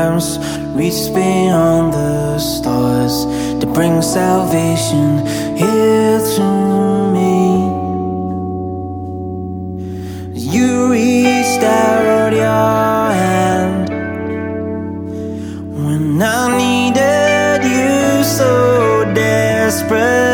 times reached beyond the stars to bring salvation here to me. You reached out your hand when I needed you so desperately.